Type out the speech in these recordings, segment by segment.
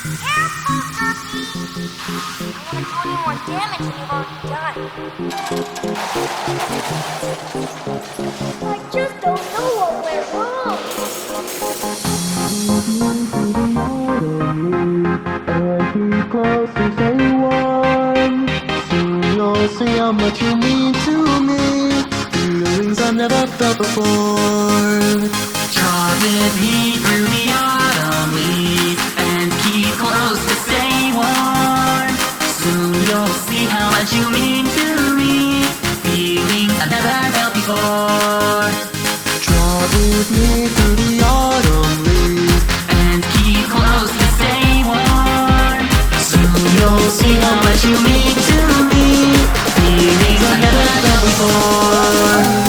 Careful, Cookie! I don't want to do any more damage than you've already done. I just don't know what went wrong. Keep close and stay warm. Soon you'll see how much you mean to me. Feelings I've never felt before. Draw with me through the autumn leaves and keep close to stay warm. Soon you'll see how much you mean to me. Feelings I've never felt before. Draw with me through the autumn leaves and keep close to stay warm. Soon you'll see how much you mean to me. Feelings I've never felt before.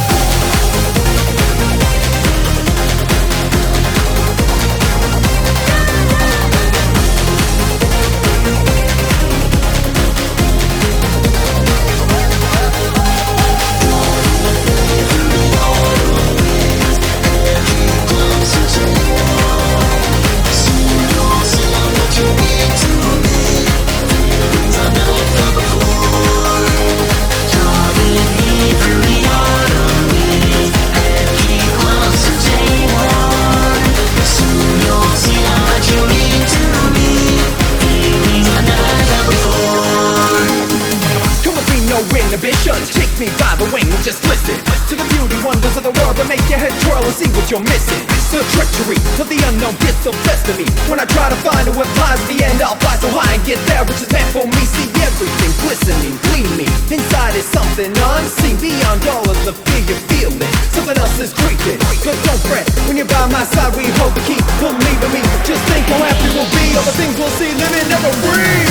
Take me by the wing, just listen to the beauty wonders of the world that make your head twirl and see what you're missing. The treachery of the unknown gets the best of me. When I try to find out what lies at the end, I'll fly so high and get there, which is meant for me. See everything glistening, gleaming. Inside is something unseen, beyond all of the fear you're feeling. Something else is creeping, but don't fret. When you're by my side, we hold the key. Believe in me, just think how happy we'll be. All the things we'll see, living never breathe.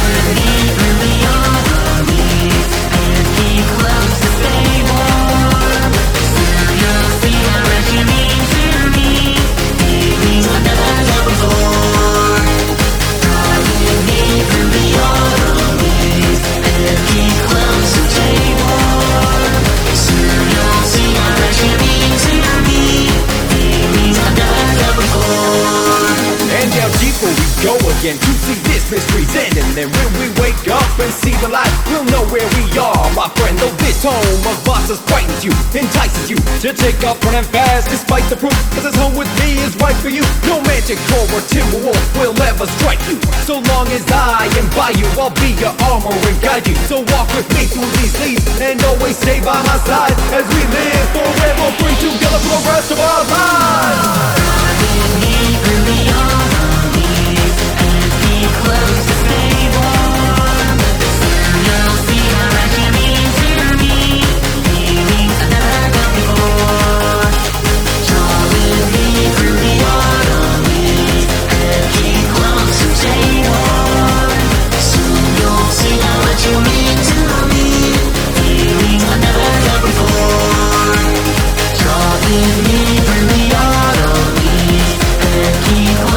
Keep close to stay warm. Soon you'll see how much you mean to me. Feelings I've never felt before. Draw with me through the autumn leaves and keep close to stay warm. Soon you'll see how much you mean to me. Feelings I've never felt before. And how deep will we go again to see this mystery's end? And then when we wake up and see the light, we'll know where we are, my friend. Though this home of bosses frightens you, entices you to take off running fast despite the proof, cause this home with me is right for you. No magic core or timberwolf will ever strike you. So long as I am by you, I'll be your armor and guide you. So walk with me through these leaves and always stay by my side as we live forever, free together for the rest of our lives. Close to stay warm. Soon you'll see how much you mean to me. Feelings I've never felt before. Draw with me through the autumn leaves and keep close to stay warm. Soon you'll see how much you mean to me. Feelings I've never felt before. Draw with me through the autumn leaves and keep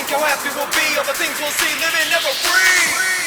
think how happy we'll be, all the things we'll see, living never free.